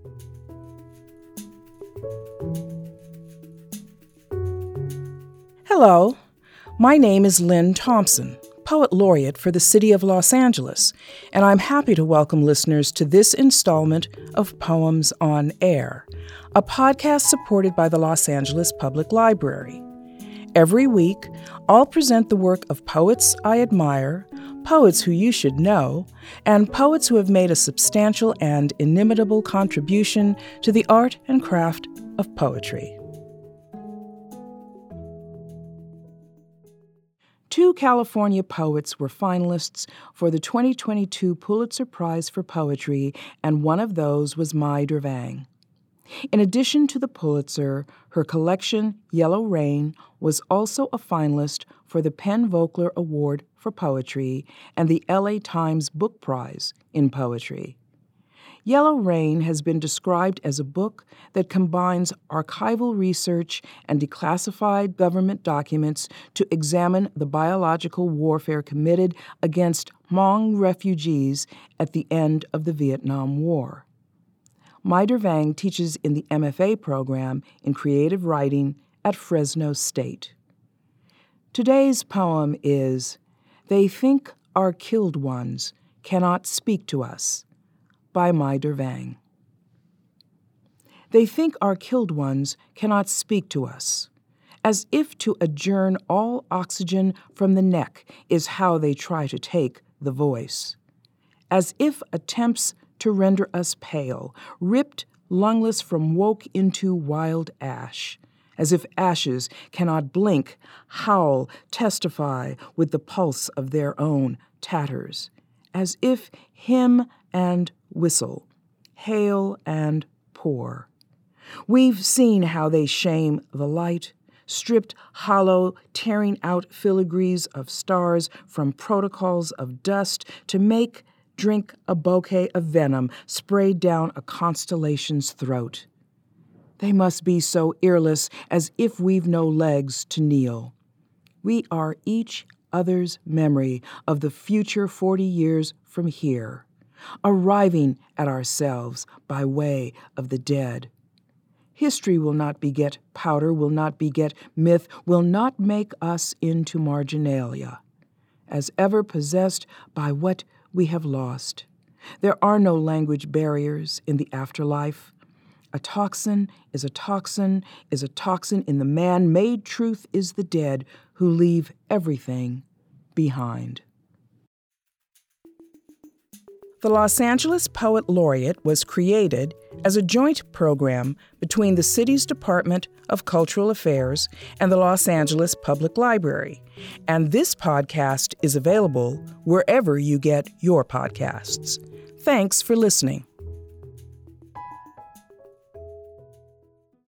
Hello, my name is Lynn Thompson, Poet Laureate for the City of Los Angeles, and I'm happy to welcome listeners to this installment of Poems on Air, a podcast supported by the Los Angeles Public Library. Every week, I'll present the work of poets I admire, poets who you should know, and poets who have made a substantial and inimitable contribution to the art and craft of poetry. Two California poets were finalists for the 2022 Pulitzer Prize for Poetry, and one of those was Mai Dervang. In addition to the Pulitzer, her collection, Yellow Rain, was also a finalist for the PEN/Vogler Award for Poetry and the LA Times Book Prize in Poetry. Yellow Rain has been described as a book that combines archival research and declassified government documents to examine the biological warfare committed against Hmong refugees at the end of the Vietnam War. Mai Dervang teaches in the MFA program in creative writing at Fresno State. Today's poem is They Think Our Killed Ones Cannot Speak to Us, by Mai Dervang. They think our killed ones cannot speak to us, as if to adjourn all oxygen from the neck is how they try to take the voice, as if attempts to render us pale, ripped lungless from woke into wild ash, as if ashes cannot blink, howl, testify with the pulse of their own tatters, as if hymn and whistle, hail and pour. We've seen how they shame the light, stripped hollow, tearing out filigrees of stars from protocols of dust to drink a bouquet of venom sprayed down a constellation's throat. They must be so earless as if we've no legs to kneel. We are each other's memory of the future 40 years from here, arriving at ourselves by way of the dead. History will not beget powder, will not beget myth, will not make us into marginalia, as ever possessed by what we have lost. There are no language barriers in the afterlife. A toxin is a toxin is a toxin in the man-made truth is the dead who leave everything behind. The Los Angeles Poet Laureate was created as a joint program between the city's Department of Cultural Affairs and the Los Angeles Public Library, and this podcast is available wherever you get your podcasts. Thanks for listening.